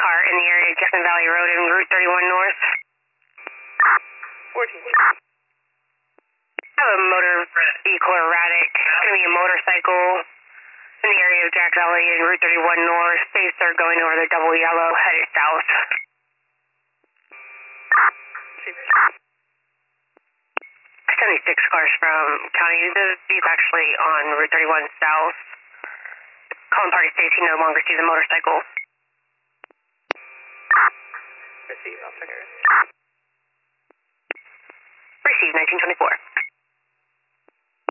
car in the area of Jackson Valley Road and Route 31 North. 14. I have a motor vehicle erratic. It's going to be a motorcycle in the area of Jack Valley and Route 31 North. Phase 3rd going over the double yellow, headed south. 76 cars from County. He's actually on Route 31 South. Calling party states he no longer sees a motorcycle. Receive, officer. Receive 1924.